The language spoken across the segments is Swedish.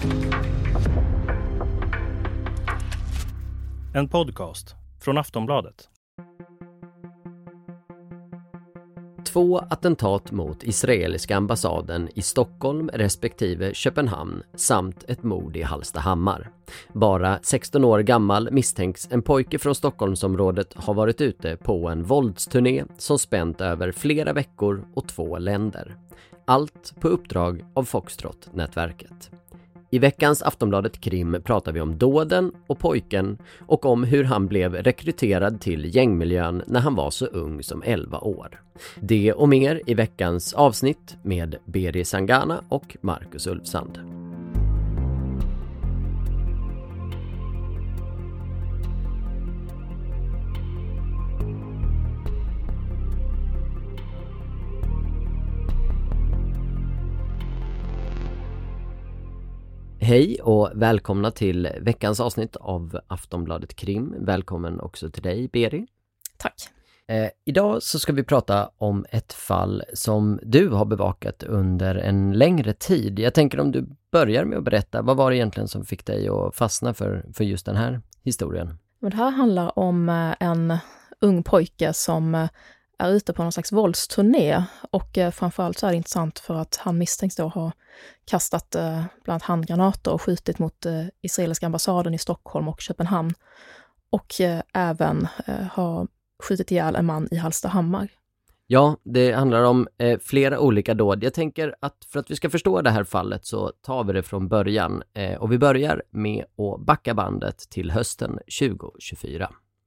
En podcast från Aftonbladet. 2 attentat mot israeliska ambassaden i Stockholm respektive Köpenhamn samt ett mord i Hallstahammar. Bara 16 år gammal misstänks en pojke från Stockholmsområdet ha varit ute på en våldsturné som spänt över flera veckor och 2 länder. Allt på uppdrag av Foxtrot-nätverket. I veckans Aftonbladet Krim pratar vi om dåden och pojken och om hur han blev rekryterad till gängmiljön när han var så ung som 11 år. Det och mer i veckans avsnitt med Beri Sangana och Marcus Ulfsand. Hej och välkomna till veckans avsnitt av Aftonbladet Krim. Välkommen också till dig, Beri. Tack. Idag så ska vi prata om ett fall som du har bevakat under en längre tid. Jag tänker om du börjar med att berätta, vad var det egentligen som fick dig att fastna för just den här historien? Det här handlar om en ung pojke som är ute på någon slags våldsturné och framförallt så är det intressant för att han misstänks då ha kastat bland annat handgranater och skjutit mot israeliska ambassaden i Stockholm och Köpenhamn och även har skjutit ihjäl en man i Hallstahammar. Ja, det handlar om flera olika dåd. Jag tänker att för att vi ska förstå det här fallet så tar vi det från början och vi börjar med att backa bandet till hösten 2024.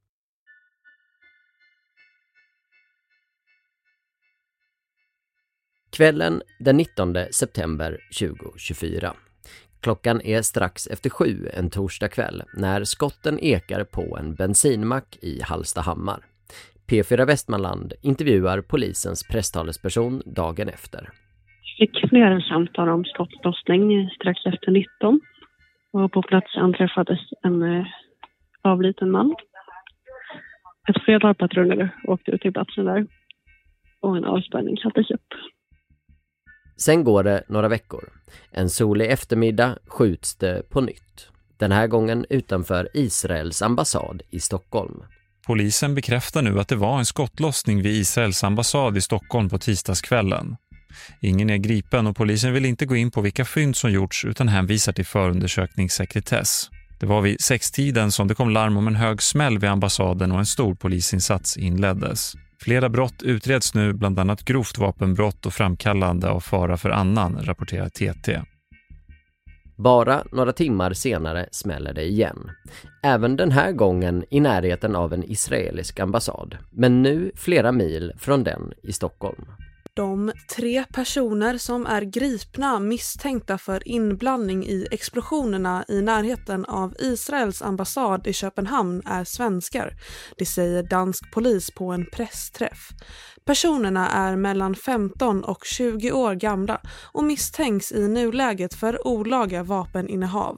Kvällen den 19 september 2024. Klockan är strax efter 7 en torsdag kväll när skotten ekar på en bensinmack i Hallstahammar. P4 Västmanland intervjuar polisens presstalesperson dagen efter. Fick flera samtal om skottlossning strax efter 19. Och på plats anträffades en avliten man. Ett flertal patruller åkte ut till platsen där. Och en avspärrning sattes upp. Sen går det några veckor. En solig eftermiddag skjuts det på nytt. Den här gången utanför Israels ambassad i Stockholm. Polisen bekräftar nu att det var en skottlossning vid Israels ambassad i Stockholm på tisdagskvällen. Ingen är gripen och polisen vill inte gå in på vilka fynd som gjorts utan hänvisar till förundersökningssekretess. Det var vid 6-tiden som det kom larm om en hög smäll vid ambassaden och en stor polisinsats inleddes. Flera brott utreds nu, bland annat grovt vapenbrott och framkallande av fara för annan, rapporterar TT. Bara några timmar senare smäller det igen. Även den här gången i närheten av en israelisk ambassad, men nu flera mil från den i Stockholm. De 3 personer som är gripna misstänkta för inblandning i explosionerna i närheten av Israels ambassad i Köpenhamn är svenskar. Det säger dansk polis på en pressträff. Personerna är mellan 15 och 20 år gamla och misstänks i nuläget för olaga vapeninnehav.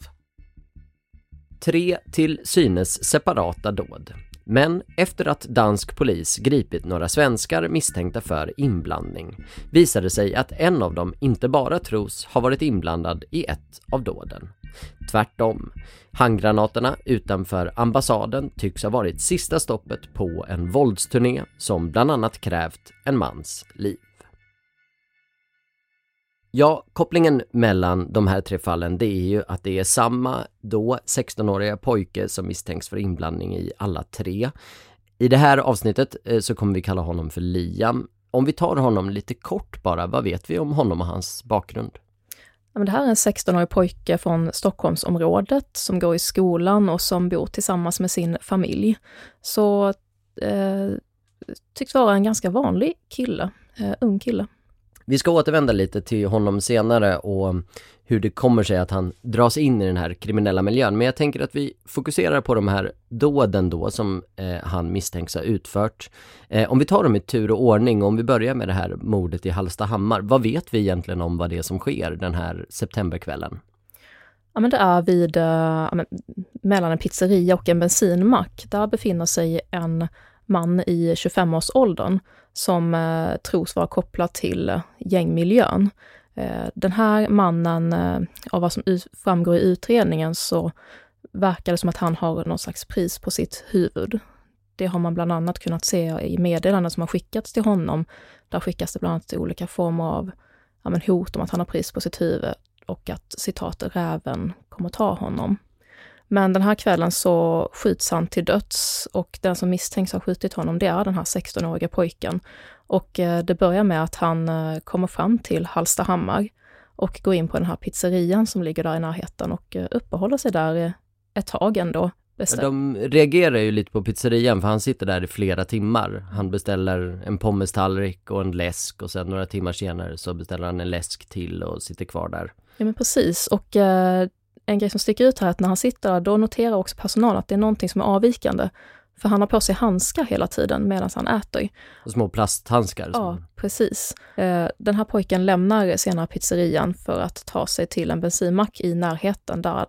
3 till synes separata dåd. Men efter att dansk polis gripit några svenskar misstänkta för inblandning visade sig att en av dem inte bara tros ha varit inblandad i ett av dåden. Tvärtom, handgranaterna utanför ambassaden tycks ha varit sista stoppet på en våldsturné som bland annat krävt en mans liv. Ja, kopplingen mellan de här 3 fallen det är ju att det är samma då 16-åriga pojke som misstänks för inblandning i alla 3. I det här avsnittet så kommer vi kalla honom för Liam. Om vi tar honom lite kort bara, vad vet vi om honom och hans bakgrund? Ja, men det här är en 16-årig pojke från Stockholmsområdet som går i skolan och som bor tillsammans med sin familj. Så tycks vara en ganska vanlig kille, ung kille. Vi ska återvända lite till honom senare och hur det kommer sig att han dras in i den här kriminella miljön. Men jag tänker att vi fokuserar på de här dåden då som han misstänks ha utfört. Om vi tar dem i tur och ordning, om vi börjar med det här mordet i Hallstahammar. Vad vet vi egentligen om vad det är som sker den här septemberkvällen? Ja, men det är vid mellan en pizzeria och en bensinmack. Där befinner sig en man i 25-årsåldern som tros vara kopplad till gängmiljön. Den här mannen, av vad som framgår i utredningen, så verkar det som att han har någon slags pris på sitt huvud. Det har man bland annat kunnat se i meddelanden som har skickats till honom. Där skickas det bland annat olika former av hot om att han har pris på sitt huvud och att, citat, räven kommer ta honom. Men den här kvällen så skjuts han till döds, och den som misstänks ha skjutit honom, det är den här 16-åriga pojken. Och det börjar med att han kommer fram till Hallstahammar och går in på den här pizzerian som ligger där i närheten och uppehåller sig där ett tag ändå. De reagerar ju lite på pizzerian, för han sitter där i flera timmar. Han beställer en pommestallrik och en läsk, och sen några timmar senare så beställer han en läsk till och sitter kvar där. Ja, men precis. Och en grej som sticker ut här är att när han sitter där, då noterar också personalen att det är någonting som är avvikande. För han har på sig handskar hela tiden medan han äter. Och små plasthandskar. Ja, precis. Den här pojken lämnar senare pizzerian för att ta sig till en bensinmack i närheten där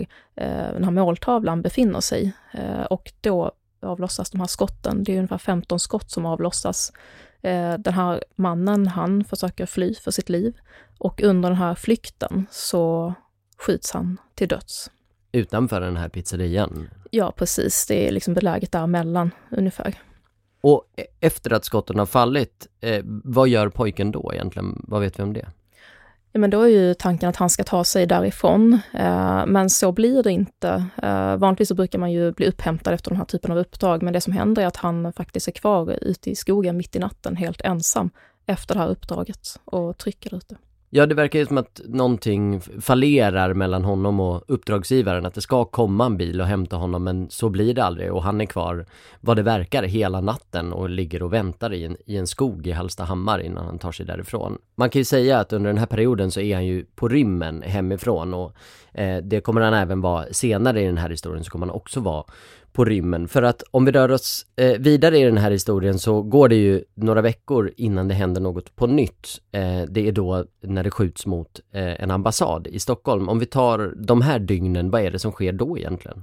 den här måltavlan befinner sig. Och då avlossas de här skotten. Det är ungefär 15 skott som avlossas. Den här mannen, han försöker fly för sitt liv. Och under den här flykten så skjuts han till döds. Utanför den här pizzerian? Ja, precis. Det är liksom beläget däremellan ungefär. Och efter att skotten har fallit, vad gör pojken då egentligen? Vad vet vi om det? Ja, men då är ju tanken att han ska ta sig därifrån. Men så blir det inte. Vanligtvis så brukar man ju bli upphämtad efter den här typen av uppdrag. Men det som händer är att han faktiskt är kvar ute i skogen mitt i natten helt ensam efter det här uppdraget och trycker ute. Ja, det verkar ju som att någonting fallerar mellan honom och uppdragsgivaren. Att det ska komma en bil och hämta honom, men så blir det aldrig. Och han är kvar, vad det verkar, hela natten och ligger och väntar i en skog i Hallstahammar innan han tar sig därifrån. Man kan ju säga att under den här perioden så är han ju på rymmen hemifrån. Och det kommer han även vara senare i den här historien, så kommer han också vara på rymmen. För att om vi rör oss vidare i den här historien så går det ju några veckor innan det händer något på nytt. Det är då när det skjuts mot en ambassad i Stockholm. Om vi tar de här dygnen, vad är det som sker då egentligen?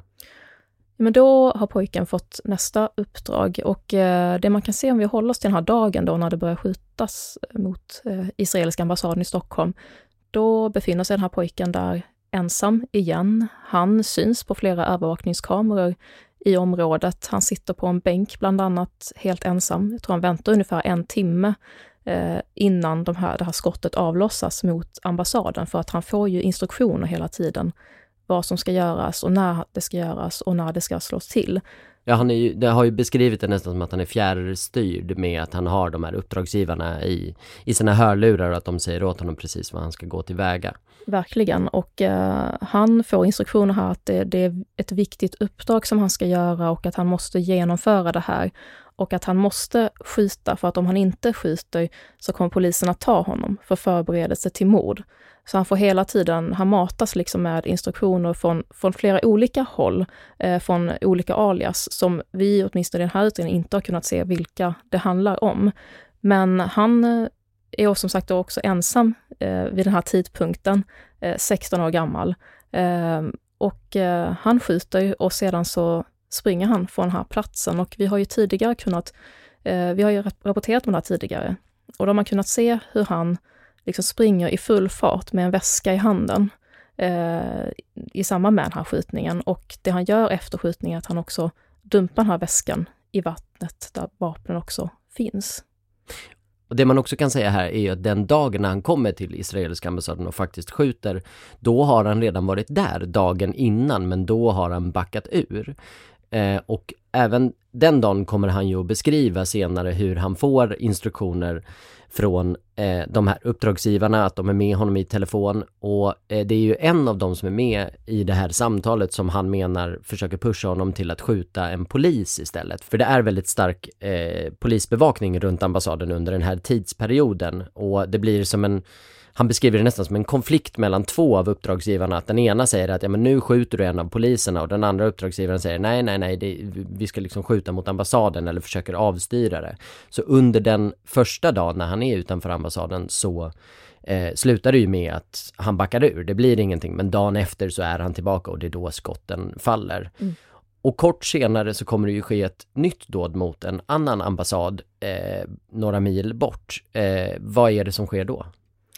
Men då har pojken fått nästa uppdrag, och det man kan se om vi håller oss till den här dagen då när det börjar skjutas mot israeliska ambassaden i Stockholm, då befinner sig den här pojken där ensam igen. Han syns på flera övervakningskameror i området. Han sitter på en bänk bland annat helt ensam. Jag tror han väntar ungefär 1 timme innan det här skottet avlossas mot ambassaden, för att han får ju instruktioner hela tiden vad som ska göras och när det ska göras och när det ska slås till. Ja, det har ju beskrivit det nästan som att han är fjärrstyrd med att han har de här uppdragsgivarna i sina hörlurar och att de säger åt honom precis vad han ska gå tillväga. Verkligen, och han får instruktioner här att det är ett viktigt uppdrag som han ska göra och att han måste genomföra det här. Och att han måste skjuta, för att om han inte skjuter så kommer polisen att ta honom för förberedelse till mord. Så han får hela tiden, han matas liksom med instruktioner från flera olika håll, från olika alias som vi åtminstone i den här utredningen inte har kunnat se vilka det handlar om. Men han är som sagt också ensam vid den här tidpunkten, 16 år gammal. Och han skjuter och sedan så springer han från den här platsen, och vi har ju tidigare rapporterat om det här tidigare, och då har man kunnat se hur han liksom springer i full fart med en väska i handen i samband med den här skjutningen, och det han gör efter skjutningen är att han också dumpar den här väskan i vattnet där vapnen också finns. Och det man också kan säga här är att den dagen när han kommer till israeliska ambassaden och faktiskt skjuter, då har han redan varit där dagen innan, men då har han backat ur. Och även den dagen kommer han ju att beskriva senare hur han får instruktioner från de här uppdragsgivarna, att de är med honom i telefon, och det är ju en av dem som är med i det här samtalet som han menar försöker pusha honom till att skjuta en polis istället. För det är väldigt stark polisbevakning runt ambassaden under den här tidsperioden, och det blir som han beskriver det nästan som en konflikt mellan 2 av uppdragsgivarna. Att den ena säger att ja, men nu skjuter du en av poliserna, och den andra uppdragsgivaren säger nej, vi ska liksom skjuta mot ambassaden eller försöker avstyra det. Så under den första dagen när han är utanför ambassaden så slutar det ju med att han backar ur. Det blir ingenting, men dagen efter så är han tillbaka, och det är då skotten faller. Mm. Och kort senare så kommer det ju ske ett nytt dåd mot en annan ambassad några mil bort. Vad är det som sker då?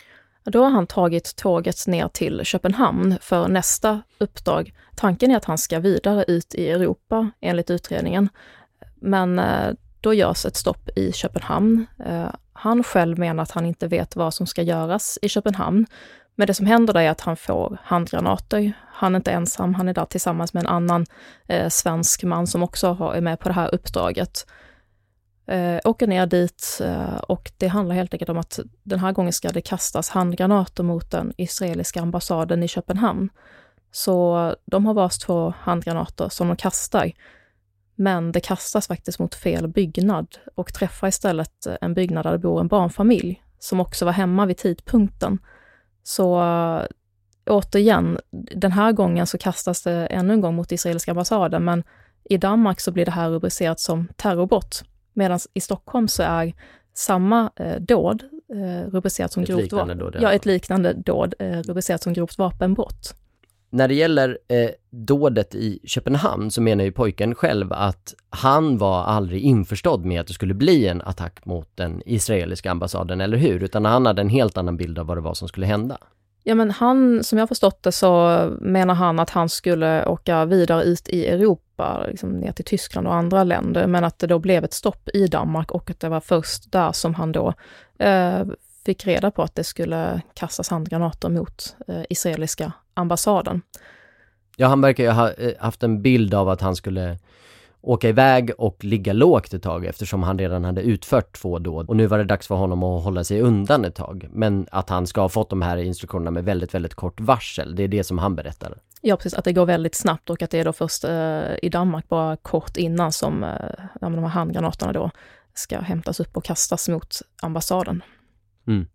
Då har han tagit tåget ner till Köpenhamn för nästa uppdrag. Tanken är att han ska vidare ut i Europa enligt utredningen. Men då görs ett stopp i Köpenhamn. Han själv menar att han inte vet vad som ska göras i Köpenhamn. Men det som händer där är att han får handgranater. Han är inte ensam, han är där tillsammans med en annan svensk man som också är med på det här uppdraget. Åker ner dit och det handlar helt enkelt om att den här gången ska det kastas handgranater mot den israeliska ambassaden i Köpenhamn. Så de har varst 2 handgranater som de kastar. Men det kastas faktiskt mot fel byggnad och träffar istället en byggnad där det bor en barnfamilj som också var hemma vid tidpunkten. Så återigen, den här gången så kastas det ännu en gång mot israeliska ambassaden, men i Danmark så blir det här rubricerat som terrorbrott. Medan i Stockholm så är samma dåd rubricerat som grovt vapen. Ja, ett liknande dåd rubricerat som grovt vapenbrott. När det gäller dådet i Köpenhamn så menar ju pojken själv att han var aldrig införstådd med att det skulle bli en attack mot den israeliska ambassaden, eller hur? Utan han hade en helt annan bild av vad det var som skulle hända. Ja, men han, som jag har förstått det, så menar han att han skulle åka vidare ut i Europa, liksom ner till Tyskland och andra länder, men att det då blev ett stopp i Danmark och att det var först där som han då fick reda på att det skulle kastas handgranater mot israeliska ambassaden. Ja, han verkar ju ha haft en bild av att han skulle åka iväg och ligga lågt ett tag eftersom han redan hade utfört 2 dåd. Och nu var det dags för honom att hålla sig undan ett tag. Men att han ska ha fått de här instruktionerna med väldigt, väldigt kort varsel. Det är det som han berättar. Ja, precis. Att det går väldigt snabbt och att det är då först i Danmark bara kort innan som de här handgranaterna då ska hämtas upp och kastas mot ambassaden. Mm.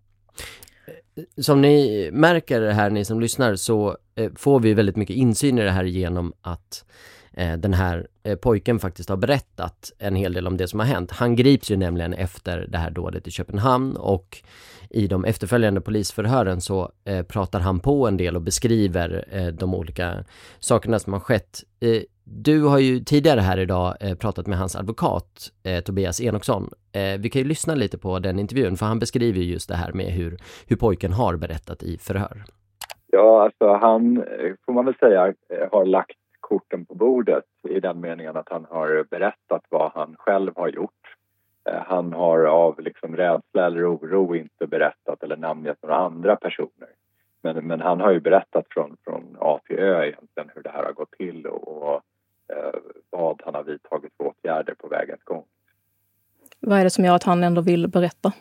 Som ni märker här, ni som lyssnar, så får vi väldigt mycket insyn i det här genom att den här pojken faktiskt har berättat en hel del om det som har hänt. Han grips ju nämligen efter det här dådet i Köpenhamn och i de efterföljande polisförhören så pratar han på en del och beskriver de olika sakerna som har skett. Du har ju tidigare här idag pratat med hans advokat Tobias Enoksson. Vi kan ju lyssna lite på den intervjun, för han beskriver just det här med hur pojken har berättat i förhör. Ja, alltså han, får man väl säga, har lagt korten på bordet i den meningen att han har berättat vad han själv har gjort. Han har av liksom rädsla eller oro inte berättat eller namngett några andra personer. Men han har ju berättat från A till Ö egentligen hur det här har gått till och vad han har vidtagit för åtgärder på vägens gång. Vad är det som gör att han ändå vill berätta?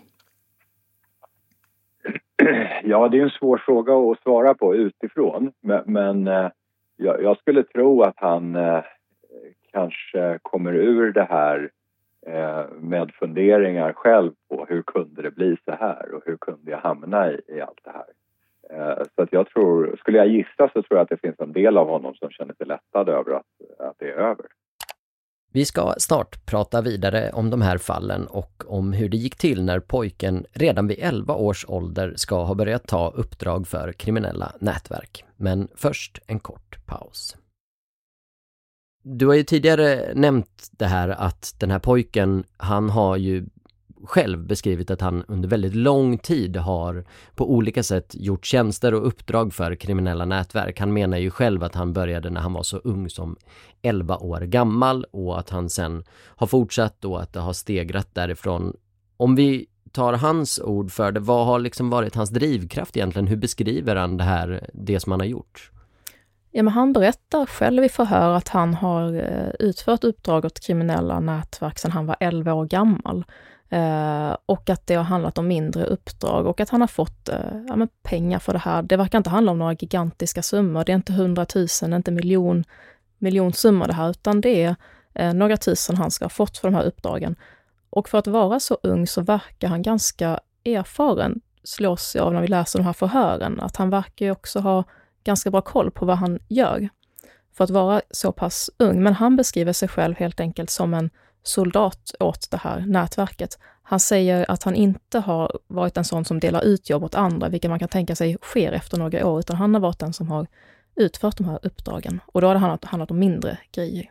Ja, det är en svår fråga att svara på utifrån. Men jag skulle tro att han kanske kommer ur det här med funderingar själv på hur kunde det bli så här och hur kunde jag hamna i allt det här. Så att jag tror, skulle jag gissa så tror jag att det finns en del av honom som känner sig lättad över att det är över. Vi ska snart prata vidare om de här fallen och om hur det gick till när pojken redan vid 11 års ålder ska ha börjat ta uppdrag för kriminella nätverk. Men först en kort paus. Du har ju tidigare nämnt det här att den här pojken, han har ju själv beskrivit att han under väldigt lång tid har på olika sätt gjort tjänster och uppdrag för kriminella nätverk. Han menar ju själv att han började när han var så ung som 11 år gammal och att han sen har fortsatt och att det har stegrat därifrån. Om vi tar hans ord för det, vad har liksom varit hans drivkraft egentligen? Hur beskriver han det som han har gjort? Ja, men han berättar själv i förhör att han har utfört uppdrag åt kriminella nätverk sedan han var 11 år gammal. Och att det har handlat om mindre uppdrag och att han har fått pengar för det här. Det verkar inte handla om några gigantiska summor. Det är inte 100 000, inte miljonsummor det här, utan det är några tusen han ska ha fått för de här uppdragen. Och för att vara så ung så verkar han ganska erfaren, slås jag av när vi läser de här förhören, att han verkar ju också ha ganska bra koll på vad han gör för att vara så pass ung. Men han beskriver sig själv helt enkelt som en soldat åt det här nätverket. Han säger att han inte har varit en sån som delar ut jobb åt andra, vilket man kan tänka sig sker efter några år, utan han har varit den som har utfört de här uppdragen. Och då har det handlat om mindre grejer.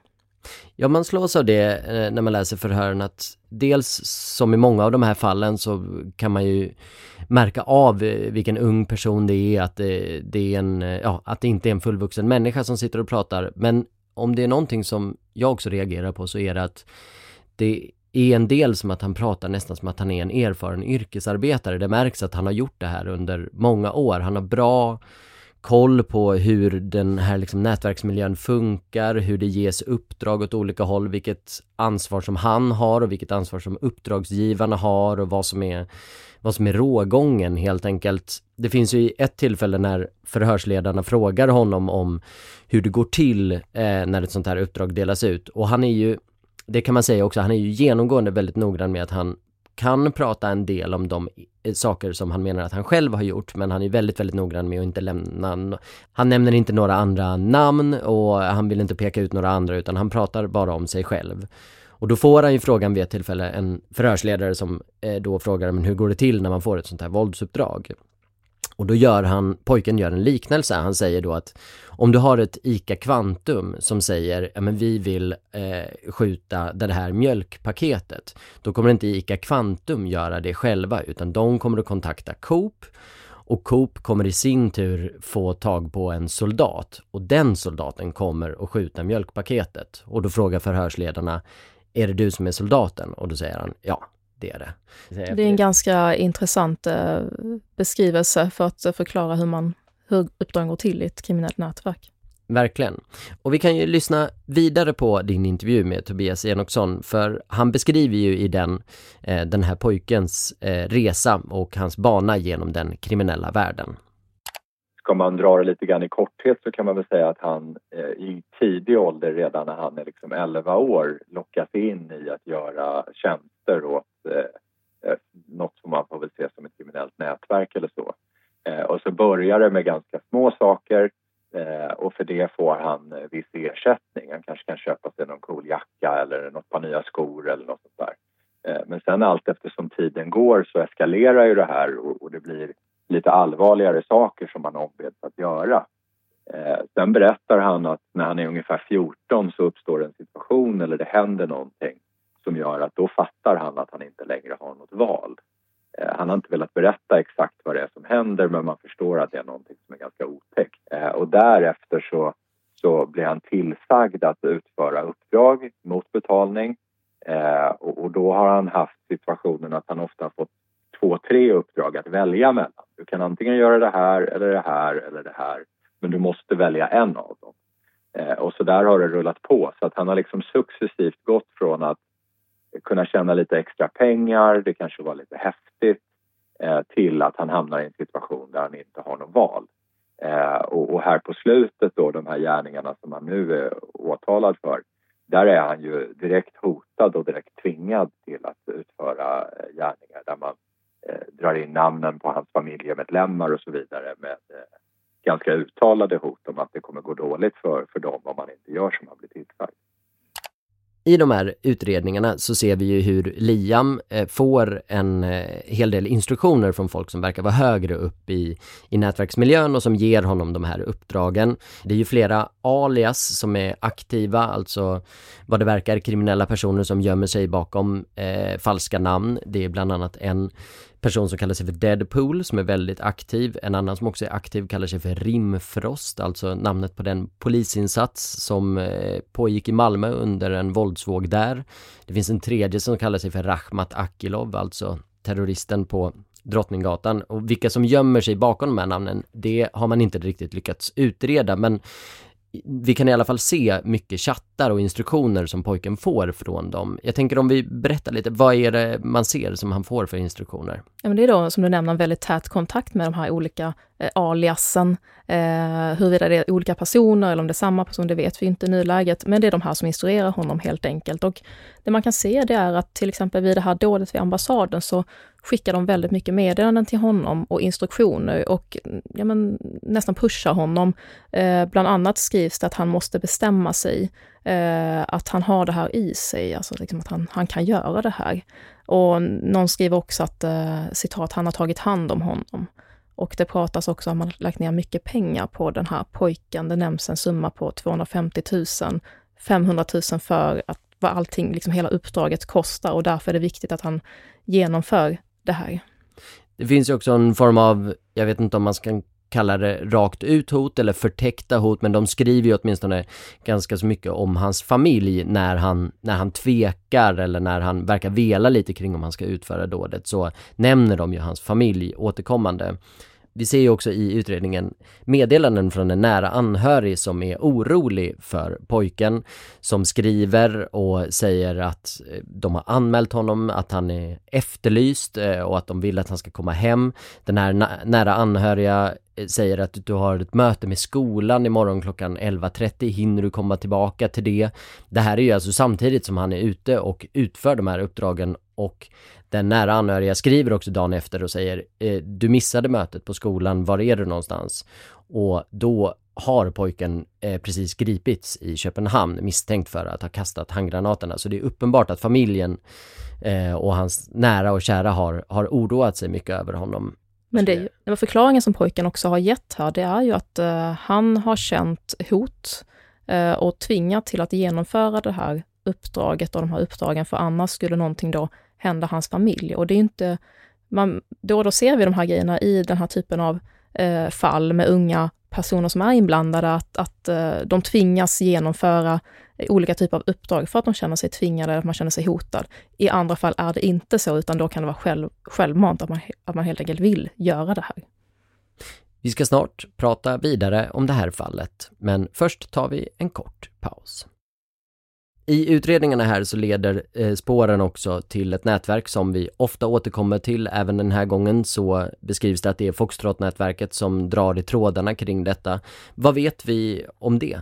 Ja, man slås av det när man läser förhören, att dels som i många av de här fallen så kan man ju märka av vilken ung person det är, att det är att det inte är en fullvuxen människa som sitter och pratar. Men om det är någonting som jag också reagerar på, så är det att det är en del som att han pratar nästan som att han är en erfaren yrkesarbetare. Det märks att han har gjort det här under många år. Han har bra koll på hur den här liksom nätverksmiljön funkar, hur det ges uppdrag åt olika håll, vilket ansvar som han har och vilket ansvar som uppdragsgivarna har, och vad som är rågången helt enkelt. Det finns ju ett tillfälle när förhörsledarna frågar honom om hur det går till när ett sånt här uppdrag delas ut, och han är ju, det kan man säga också, han är ju genomgående väldigt noggrann med att han kan prata en del om de saker som han menar att han själv har gjort, men han är väldigt, väldigt noggrann med att inte han nämner inte några andra namn och han vill inte peka ut några andra, utan han pratar bara om sig själv. Och då får han ju frågan vid ett tillfälle, en förhörsledare som då frågar, men hur går det till när man får ett sånt här våldsuppdrag? Och då pojken gör en liknelse. Han säger då att om du har ett ICA Kvantum som säger, ja men vi vill skjuta det här mjölkpaketet, då kommer inte ICA Kvantum göra det själva, utan de kommer att kontakta Coop, och Coop kommer i sin tur få tag på en soldat, och den soldaten kommer att skjuta mjölkpaketet. Och då frågar förhörsledarna, är det du som är soldaten? Och då säger han, ja, det är det. Det är en ganska intressant beskrivelse för att förklara hur uppdragen går till i ett kriminellt nätverk. Verkligen. Och vi kan ju lyssna vidare på din intervju med Tobias Enoksson, för han beskriver ju i den här pojkens resa och hans bana genom den kriminella världen. Ska man dra det lite grann i korthet, så kan man väl säga att han i tidig ålder, redan när han är liksom 11 år, lockas in i att göra tjänster åt något som man får väl se som ett kriminellt nätverk eller så. Och så börjar det med ganska små saker, och för det får han viss ersättning. Han kanske kan köpa sig någon cool jacka eller något par nya skor eller något sånt där. Men sen allt eftersom tiden går så eskalerar ju det här, och det blir lite allvarligare saker som man ombeds att göra. Sen berättar han att när han är ungefär 14 så uppstår en situation, eller det händer någonting som gör att då fattar han att han inte längre har något val. Han har inte velat berätta exakt vad det är som händer, men man förstår att det är någonting som är ganska otäckt. Och därefter så blir han tillsagd att utföra uppdrag mot betalning. Och då har han haft situationen att han ofta har fått 2-3 uppdrag att välja mellan. Du kan antingen göra det här eller det här eller det här, men du måste välja en av dem. Och så där har det rullat på, så att han har liksom successivt gått från att kunna tjäna lite extra pengar, det kanske var lite häftigt, till att han hamnar i en situation där han inte har något val. Och här på slutet då, de här gärningarna som han nu är åtalad för, där är han ju direkt hotad och direkt tvingad till att utföra gärningar där man drar in namnen på hans familjemedlemmar och så vidare, med ganska uttalade hot om att det kommer gå dåligt för dem om man inte gör som han blir tillsagd. I de här utredningarna så ser vi ju hur Liam får en hel del instruktioner från folk som verkar vara högre upp i nätverksmiljön och som ger honom de här uppdragen. Det är ju flera alias som är aktiva, alltså vad det verkar kriminella personer som gömmer sig bakom falska namn. Det är bland annat en person som kallar sig för Deadpool som är väldigt aktiv. En annan som också är aktiv kallar sig för Rimfrost, alltså namnet på den polisinsats som pågick i Malmö under en våldsvåg där. Det finns en tredje som kallar sig för Rahmat Akilov, alltså terroristen på Drottninggatan. Och vilka som gömmer sig bakom de här namnen, det har man inte riktigt lyckats utreda, men vi kan i alla fall se mycket chattar och instruktioner som pojken får från dem. Jag tänker om vi berättar lite, vad är det man ser som han får för instruktioner? Ja, men det är då, som du nämner, en väldigt tät kontakt med de här olika aliasen. Huruvida det är olika personer eller om det är samma person, det vet vi inte i nuläget. Men det är de här som instruerar honom helt enkelt. Och det man kan se, det är att till exempel vid det här dådet vid ambassaden så skickar de väldigt mycket meddelanden till honom och instruktioner och nästan pushar honom. Bland annat skrivs det att han måste bestämma sig, att han har det här i sig, alltså liksom att han kan göra det här. Och någon skriver också att, citat, han har tagit hand om honom. Och det pratas också om att man lagt ner mycket pengar på den här pojken. Det nämns en summa på 250 000 500 000 för att vad allting, liksom hela uppdraget kostar, och därför är det viktigt att han genomför det här. Det finns ju också en form av, jag vet inte om man ska kalla det rakt ut hot eller förtäckta hot, men de skriver ju åtminstone ganska så mycket om hans familj när han tvekar eller när han verkar vela lite kring om han ska utföra dådet, så nämner de ju hans familj återkommande. Vi ser ju också i utredningen meddelanden från en nära anhörig som är orolig för pojken, som skriver och säger att de har anmält honom, att han är efterlyst och att de vill att han ska komma hem. Den här nära anhöriga säger att du har ett möte med skolan imorgon klockan 11:30, hinner du komma tillbaka till det? Det här är ju alltså samtidigt som han är ute och utför de här uppdragen, och den nära anhöriga skriver också dagen efter och säger du missade mötet på skolan, var är du någonstans? Och då har pojken precis gripits i Köpenhamn misstänkt för att ha kastat handgranaterna. Så det är uppenbart att familjen och hans nära och kära har oroat sig mycket över honom. Men det var förklaringen som pojken också har gett här, det är ju att han har känt hot och tvingat till att genomföra det här uppdraget och de här uppdragen, för annars skulle någonting då hända hans familj. Och det är ju inte, då ser vi de här grejerna i den här typen av fall med unga personer som är inblandade, att de tvingas genomföra olika typer av uppdrag för att de känner sig tvingade eller att man känner sig hotad. I andra fall är det inte så, utan då kan det vara självmant att man helt enkelt vill göra det här. Vi ska snart prata vidare om det här fallet, men först tar vi en kort paus. I utredningarna här så leder spåren också till ett nätverk som vi ofta återkommer till. Även den här gången så beskrivs det att det är Foxtrot-nätverket som drar i trådarna kring detta. Vad vet vi om det?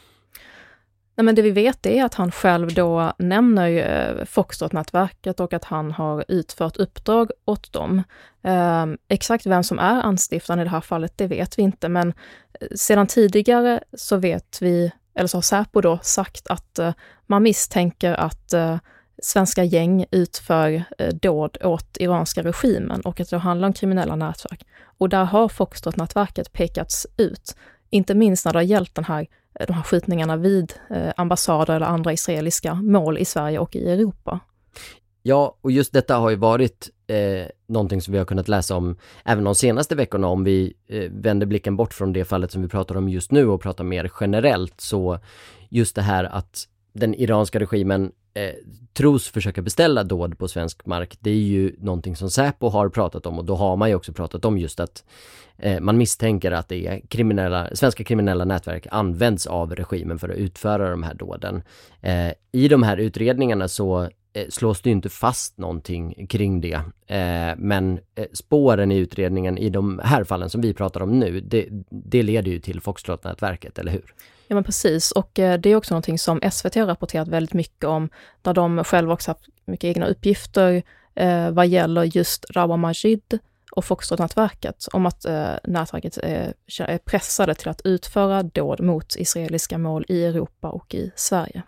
Nej, men det vi vet är att han själv då nämner ju Foxtrot-nätverket och att han har utfört uppdrag åt dem. Exakt vem som är anstiftan i det här fallet, det vet vi inte, men sedan tidigare så vet vi, eller så har Säpo då sagt att man misstänker att svenska gäng utför dåd åt iranska regimen och att det handlar om kriminella nätverk. Och där har Foxtrot-nätverket pekats ut, inte minst när det har gällt de här skjutningarna vid ambassader eller andra israeliska mål i Sverige och i Europa. Ja, och just detta har ju varit någonting som vi har kunnat läsa om även de senaste veckorna. Om vi vänder blicken bort från det fallet som vi pratar om just nu och pratar mer generellt, så just det här att den iranska regimen tros försöka beställa dåd på svensk mark, det är ju någonting som Säpo har pratat om, och då har man ju också pratat om just att man misstänker att det är svenska kriminella nätverk används av regimen för att utföra de här dåden. I de här utredningarna så slås det ju inte fast någonting kring det. Men spåren i utredningen i de här fallen som vi pratar om nu, det leder ju till Foxtrot-nätverket, eller hur? Ja, men precis. Och det är också någonting som SVT har rapporterat väldigt mycket om, där de själva också haft mycket egna uppgifter vad gäller just Rawa Majid och Foxtrot-nätverket, om att nätverket är pressade till att utföra dåd mot israeliska mål i Europa och i Sverige.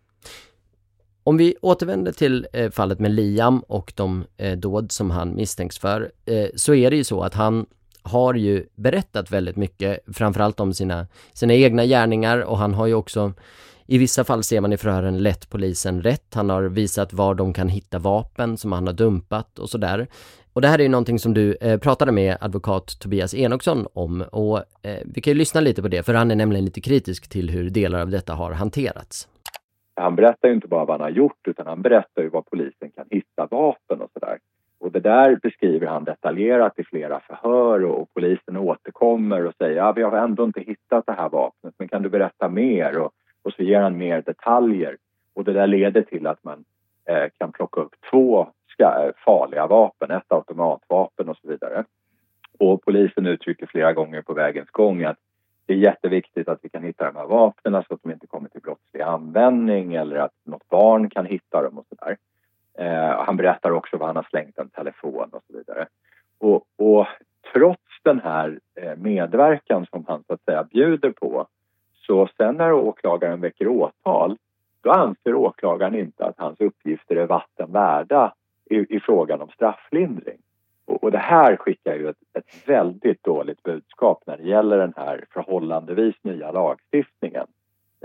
Om vi återvänder till fallet med Liam och de dåd som han misstänks för, så är det ju så att han har ju berättat väldigt mycket, framförallt om sina egna gärningar, och han har ju också, i vissa fall ser man i förhören, lett polisen rätt. Han har visat var de kan hitta vapen som han har dumpat och sådär. Och det här är ju någonting som du pratade med advokat Tobias Enoksson om, och vi kan ju lyssna lite på det, för han är nämligen lite kritisk till hur delar av detta har hanterats. Han berättar ju inte bara vad han har gjort, utan han berättar ju var polisen kan hitta vapen och sådär. Och det där beskriver han detaljerat i flera förhör, och polisen återkommer och säger ja, vi har ändå inte hittat det här vapnet, men kan du berätta mer? Och så ger han mer detaljer. Och det där leder till att man kan plocka upp 2 farliga vapen, ett automatvapen och så vidare. Och polisen uttrycker flera gånger på vägens gång att det är jätteviktigt att vi kan hitta de här vapnen så att de inte kommer till brottslig användning, eller att något barn kan hitta dem och sådär. Han berättar också vad han har slängt en telefon och så vidare. Och trots den här medverkan som han så att säga bjuder på, så sen när åklagaren väcker åtal, då anser åklagaren inte att hans uppgifter är vattenvärda i frågan om strafflindring. Och det här skickar ju ett väldigt dåligt budskap när det gäller den här förhållandevis nya lagstiftningen till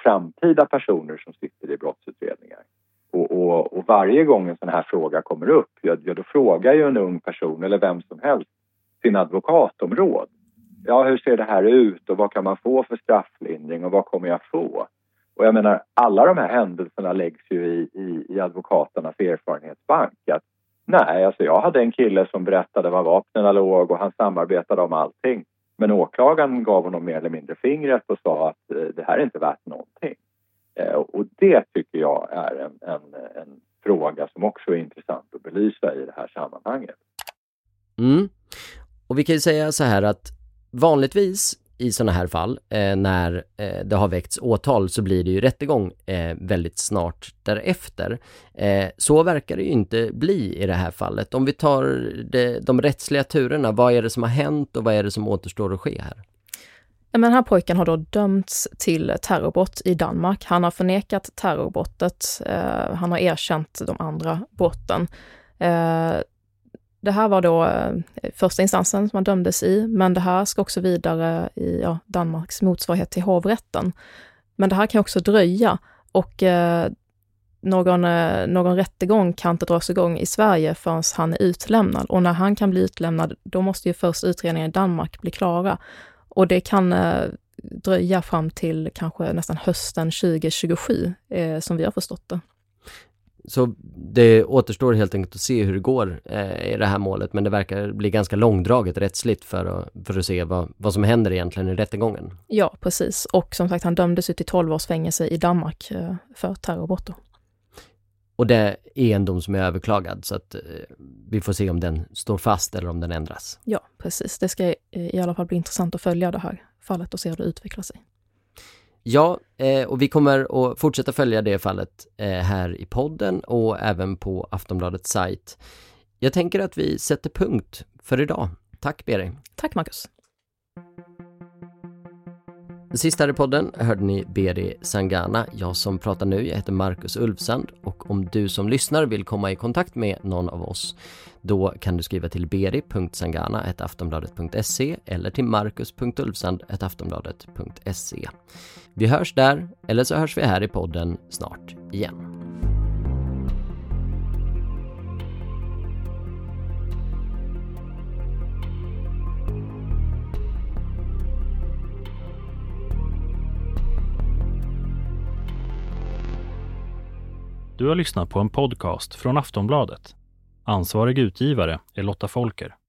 framtida personer som sitter i brottsutredningar. Och varje gång en sån här fråga kommer upp, då frågar ju en ung person eller vem som helst sin advokat om råd. Ja, hur ser det här ut och vad kan man få för strafflindring och vad kommer jag få? Och jag menar, alla de här händelserna läggs ju i advokaternas erfarenhetsbank. Att, nej, alltså jag hade en kille som berättade var vapnen låg och han samarbetade om allting. Men åklagaren gav honom mer eller mindre fingret och sa att det här är inte värt någonting. Och det tycker jag är en fråga som också är intressant att belysa i det här sammanhanget. Och vi kan ju säga så här att vanligtvis i sådana här fall när det har väckts åtal så blir det ju rättegång väldigt snart därefter. Så verkar det ju inte bli i det här fallet. Om vi tar de rättsliga turerna, vad är det som har hänt och vad är det som återstår att ske här? Men den här pojken har då dömts till terrorbrott i Danmark. Han har förnekat terrorbrottet. Han har erkänt de andra brotten. Det här var då första instansen som han dömdes i, men det här ska också vidare i Danmarks motsvarighet till hovrätten. Men det här kan också dröja och någon rättegång kan inte dras igång i Sverige förrän han är utlämnad. Och när han kan bli utlämnad, då måste ju först utredningen i Danmark bli klara. Och det kan dröja fram till kanske nästan hösten 2027 som vi har förstått det. Så det återstår helt enkelt att se hur det går i det här målet, men det verkar bli ganska långdraget rättsligt för att se vad som händer egentligen i rättegången. Ja, precis. Och som sagt, han dömdes ut till 12 års fängelse i Danmark för terrorbrott. Och det är en dom som är överklagad, så att vi får se om den står fast eller om den ändras. Ja, precis. Det ska i alla fall bli intressant att följa det här fallet och se hur det utvecklar sig. Ja, och vi kommer att fortsätta följa det fallet här i podden och även på Aftonbladets sajt. Jag tänker att vi sätter punkt för idag. Tack Beri. Tack Marcus. Sist här i podden hörde ni Beri Sangana. Jag som pratar nu, jag heter Marcus Ulfsand, och om du som lyssnar vill komma i kontakt med någon av oss, då kan du skriva till beri.sangana@aftonbladet.se eller till marcus.ulfsand@aftonbladet.se. Vi hörs där, eller så hörs vi här i podden snart igen. Du har lyssnat på en podcast från Aftonbladet. Ansvarig utgivare är Lotta Folker.